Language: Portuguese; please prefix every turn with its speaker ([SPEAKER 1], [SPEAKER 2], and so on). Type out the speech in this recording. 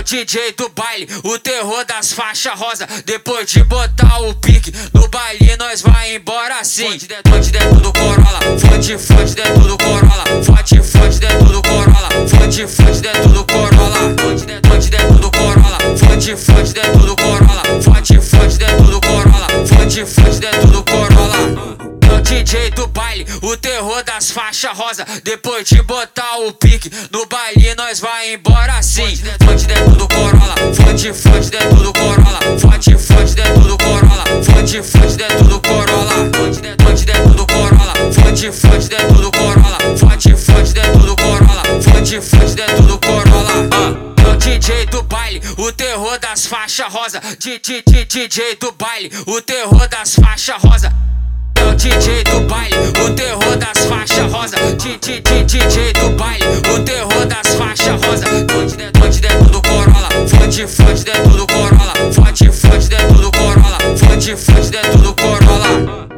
[SPEAKER 1] o DJ do baile, o terror das faixas rosa. Depois de botar o pique no baile, nós vai embora assim. Fonte dentro do Corolla, fonte dentro do Corolla, fonte dentro do Corolla, fonte dentro do Corolla, fonte dentro do Corolla, fonte dentro do Corolla, fonte dentro do Corolla, fonte dentro do Corolla. É o DJ do baile, o terror das faixas rosa. Depois de botar o pique no baile, nós vai embora assim. Fonte dentro do Corolla, fonte dentro do Corolla, fonte dentro do Corolla, fonte dentro do Corolla, fonte dentro do Corolla, fonte dentro do Corolla, fonte dentro do Corolla, fonte dentro do Corolla. É o DJ do baile, o terror das faixas rosa. DJ do baile, o terror das faixas rosa. É o DJ do baile, o terror das faixas rosa. DJ do baile, o terror das faixas rosa. Fonte dentro do Corolla, fonte dentro do Corolla, fonte dentro do Corolla, fonte dentro do Corolla.